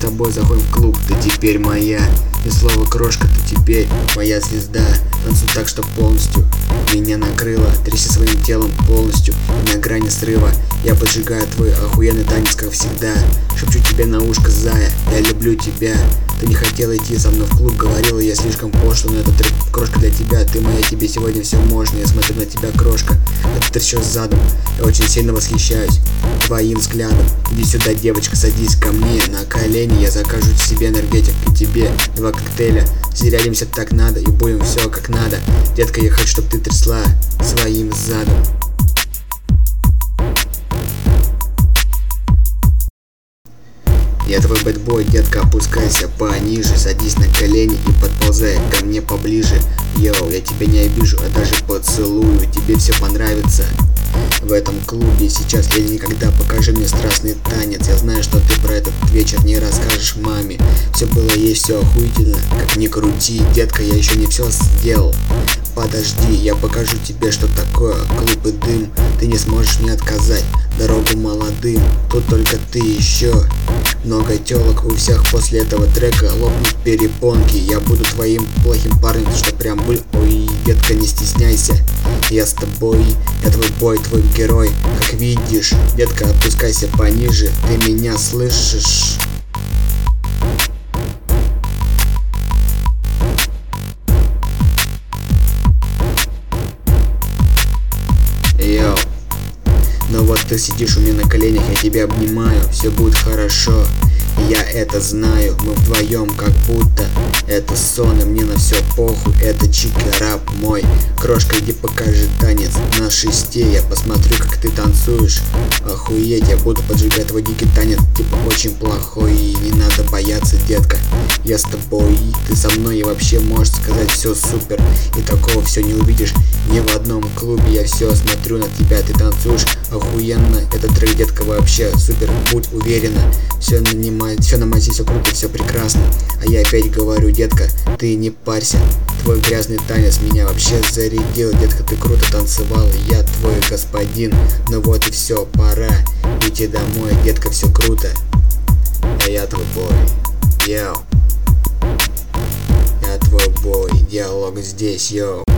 тобой заходим в клуб, ты теперь моя. Ни слова крошка, ты теперь моя звезда. Танцуй так, что полностью меня накрыло. Тряси своим телом полностью на грани срыва. Я поджигаю твой охуенный танец, как всегда. Шепчу тебе на ушко, зая, я люблю тебя. Ты не хотела идти со мной в клуб, говорила я слишком пошло. Но этот трек, крошка, для тебя, ты моя, тебе сегодня все можно. Я смотрю на тебя, крошка, а ты трясешь задом. Я очень сильно восхищаюсь твоим взглядом. Иди сюда, девочка, садись ко мне на колени. Я закажу себе энергетик и тебе 2 коктейля. Зарядимся так надо и будем все как надо. Детка, я хочу, чтобы ты трясла своим задом. Я твой бэтбой, детка, опускайся пониже. Садись на колени и подползай ко мне поближе. Йоу, я тебя не обижу, а даже поцелую. Тебе все понравится в этом клубе сейчас или никогда. Покажи мне страстный танец. Я знаю, что ты про этот вечер не расскажешь маме. Все было, есть, все охуительно, как ни крути. Детка, я еще не все сделал. Подожди, я покажу тебе, что такое клуб и дым. Ты не сможешь мне отказать дорогу молодым. Тут только ты, еще много телок у всех. После этого трека лопнут перепонки. Я буду твоим плохим парнем, что прям был. Ой, детка, не стесняйся, я с тобой. Я твой бой, твой герой, как видишь. Детка, опускайся пониже, ты меня слышишь? Йоу. Ну вот ты сидишь у меня на коленях, я тебя обнимаю. Все будет хорошо, я это знаю. Мы вдвоем, как будто это сон, и мне на все похуй. Это чика рап мой. Крошка, иди покажи танец на шесте. Я посмотрю, как ты танцуешь. Охуеть, я буду поджигать твой дикий танец. Типа очень плохой, и не надо бояться, детка, я с тобой. Ты со мной, и вообще можешь сказать все супер. И такого все не увидишь ни в одном клубе. Я все смотрю на тебя, ты танцуешь охуенно. Этот трек, детка, вообще супер, будь уверена. Все на мази, все круто, все прекрасно. А я опять говорю, детка, ты не парься. Твой грязный танец меня вообще зарядил. Детка, ты круто танцевала, я твой господин. Ну вот и все, пора идти домой. Детка, все круто, а я твой бой. Йоу. Я твой бой, диалог здесь, йоу.